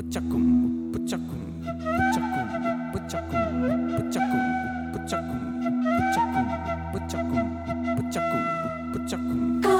పుచ్చకుం పుచ్చకుం పుచ్చకుం పుచ్చకుం పుచ్చకుం పుచ్చకుం పుచ్చకుం పుచ్చకుం పుచ్చకుం పుచ్చకుం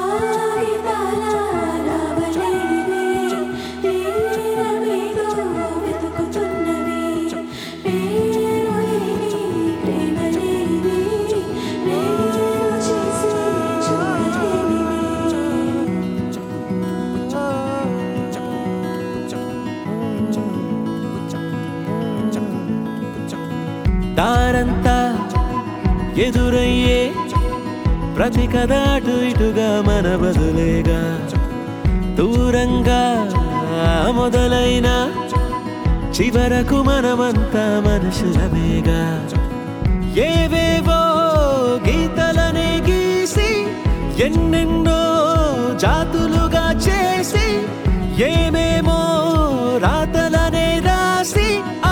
దారంతా ఎదురయ్యే ప్రతి కథ అటు ఇటుగా మన బదులేగా దూరంగా మొదలైన చివరకు మనమంతా మనుషులమేగా ఏవేవో గీతలనే గీసి ఎన్నెన్నో జాతులుగా చేసి ఏమేమో రాతలనే రాసి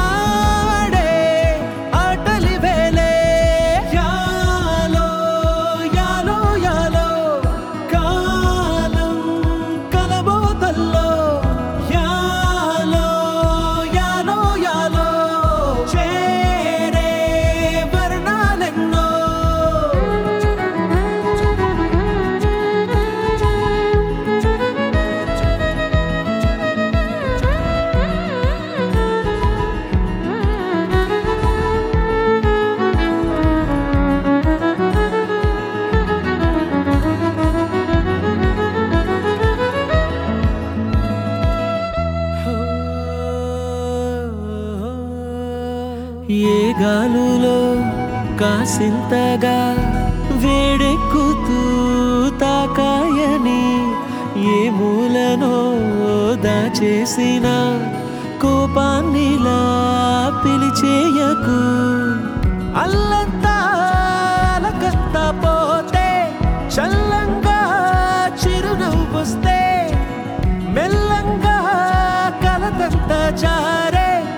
ఏ గాలులో కాసింతగా వేడెక్కుతూ తాకాయని ఏ మూలనో దాచేసిన కోపాన్నిలా పిలిచేయకు అల్లంతా అలకంతా పోతే చల్లంగా చిరునవ్వొస్తే మెల్లంగా కలతంతా జారే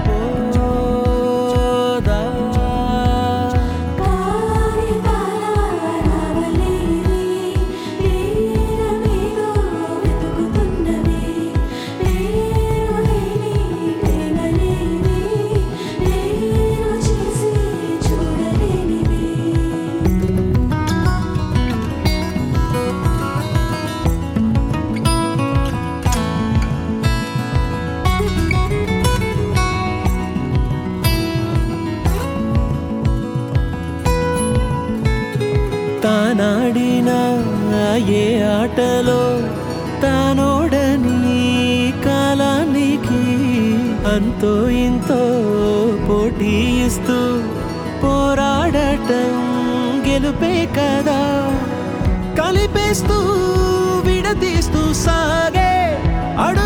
తానాడిన ఏ ఆటలో తానోడని కాలానికి అంతో ఇంతో పోటీ ఇస్తూ పోరాడటం గెలుపే కదా కలిపేస్తూ విడదీస్తూ సాగే అడు